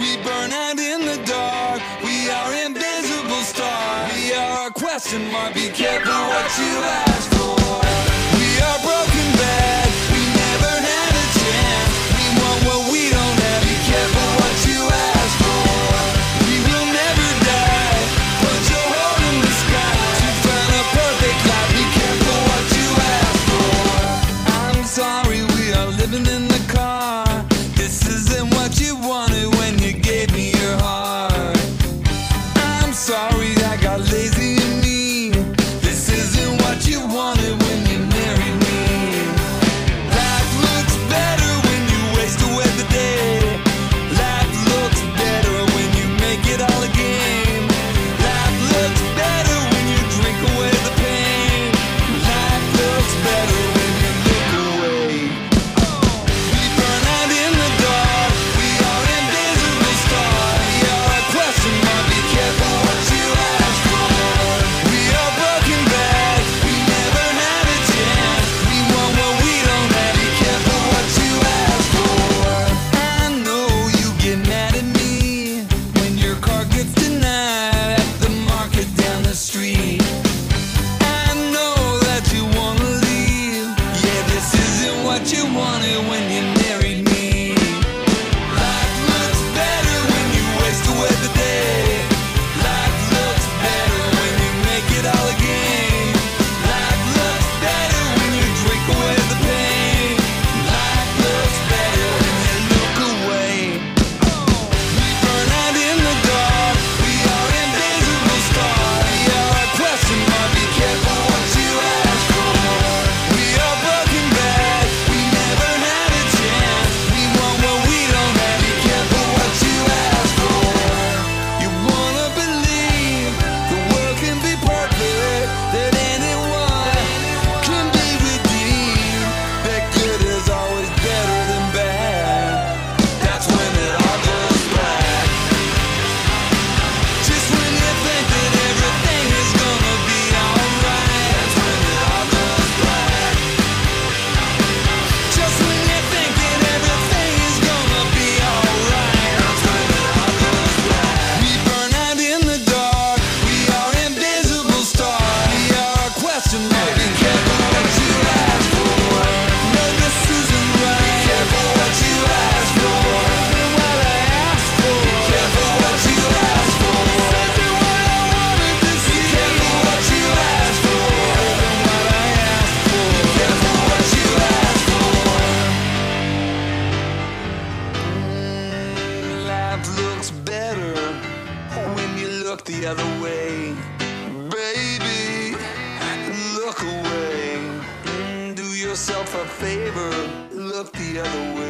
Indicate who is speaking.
Speaker 1: We burn out in the dark. We are invisible stars. We are a question mark. Be careful what you ask for. We are broken bad. We never had a chance. We want what we don't have. Be careful what you ask for. We will never die. Put your heart in the sky to find a perfect life. Be careful what you ask for. I'm sorry, we are living in the car. This isn't what you wanted when you gave me your heart. I'm sorry I got lazy in me. This isn't what you wanted when you married me. Life looks better when you waste away the day. Life looks better when you make it all a game. Life looks better when you drink away the pain. Life looks better when you look away. We burn out in the dark. We are invisible stars. We are a question mark. Be careful what you ask for. We are broken bad. We never had a chance. We want what we don't have. Be careful what you ask for. I know you get mad at me when your car gets denied at the market down the street. I know that you wanna leave. Yeah, this isn't what you wanted when you married me. Life looks better when you waste away the day. Life looks better when you make it all a game. Life looks better when you drink away the pain. Life looks better when you look away. We burn out in the dark. We are invisible stars. We are a question mark. Be careful what you ask for. We are broken bad. We never had a chance. We want what we don't have. Be careful what you ask for. You wanna believe the world can be perfect, that anyone can be redeemed, that good is always better than bad. That's when it all goes black. Just when you think that everything is gonna be alright. That's when it all goes black. Just when you think that everything is gonna be alright. That's when it all goes black. We burn out in the dark. We are invisible stars. We are a question mark. Be careful what you ask for. No, this isn't right. Be careful what you ask for. What I ask for. Be careful what you ask for. This isn't what I wanted to see. Be careful what you ask for. What I ask for. Be careful what you ask for. Life looks better when you look the other way. Baby, look away. Do yourself a favor, look the other way.